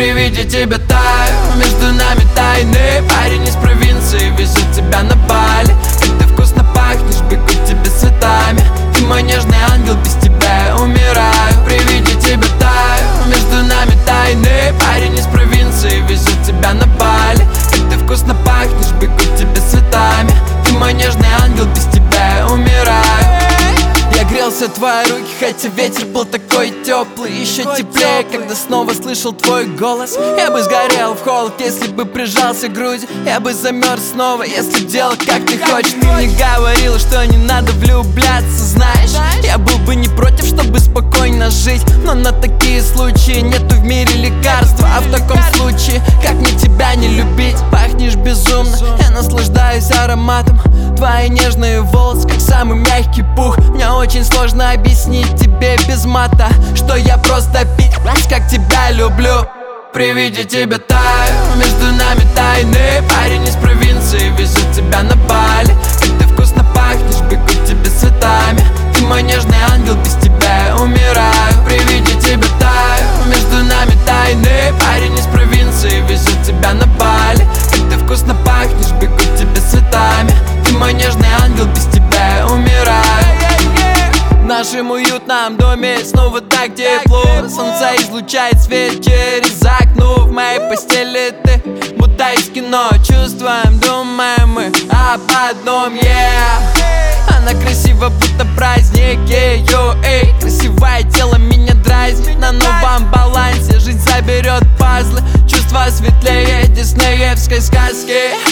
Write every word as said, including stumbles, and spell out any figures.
При виде тебя таю, между нами тайны. Парень из провинции везет тебя на Бали. Как ты вкусно пахнешь, бегу к тебе цветами. Ты мой нежный ангел, без тебя я умираю. При виде тебя таю, между нами тайны. Парень из провинции везет тебя на Бали. Как ты вкусно пахнешь, бегу к тебе цветами. Ты мой нежный ангел, без тебя я умираю. Я грелся в твои руки, хотя ветер был такой теплый. Еще теплее, когда снова слышал твой голос. Я бы сгорел в холод, если бы прижался к груди. Я бы замерз снова, если делал как ты хочешь. Ты мне говорила, что не надо влюбляться, знаешь. Я был бы не против, чтобы спокойно жить, но на такие случаи нету в мире лекарства. А в таком случае, как мне тебя не любить? Пахнешь безумно, я наслаждаюсь ароматом. Твои нежные волосы, как самый мягкий пух. Мне очень сложно объяснить тебе без мата, что я просто пи***ц, как тебя люблю. При виде тебя таю, между нами тайны. Парень из провинции везет тебя на Бали. Как ты вкусно пахнешь, бегу к тебе цветами. Ты мой нежный ангел, без тебя я умираю. При виде тебя таю, между нами тайны. Парень из провинции везет тебя на Бали. Как ты вкусно пахнешь, бегу к тебе цветами. Ты мой нежный ангел, без тебя я умираю. В нашем уютном доме снова так тепло. Солнце излучает свет через окно. В моей постели ты, будто из кино. Чувствуем, думаем мы об одном, yeah. Она красива, будто праздник, ее, эй. Красивое тело меня дразнит на новом балансе. Жизнь заберет пазлы, чувства светлее диснеевской сказки.